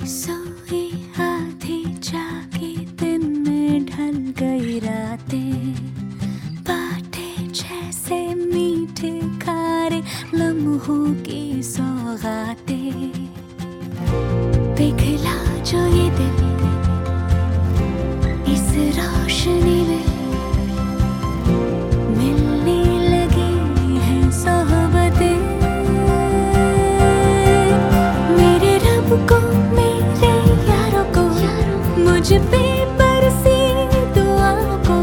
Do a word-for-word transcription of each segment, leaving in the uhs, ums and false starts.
सोई आधी जागी दिन में ढल गई रातें, बाटे जैसे मीठे खारे लम्हों की सौगातें। पिघला जो ये दिल इस रोशनी में, मिलने लगी हैं सोहबतें। मेरे रब को, मेरे यारों को, मुझ पे बरसी दुआ को,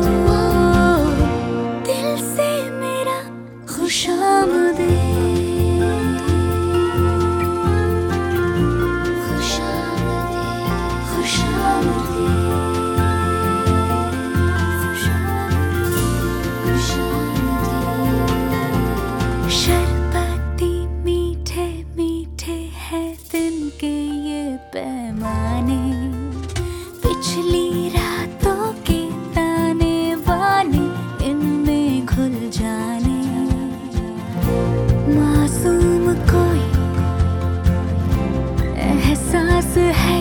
दिल से मेरा खुशामदीद। शरबती मीठे मीठे है दिन के ये पैमाने, पिछली रातों के ताने बाने इनमें घुल जाने। मासूम कोई एहसास है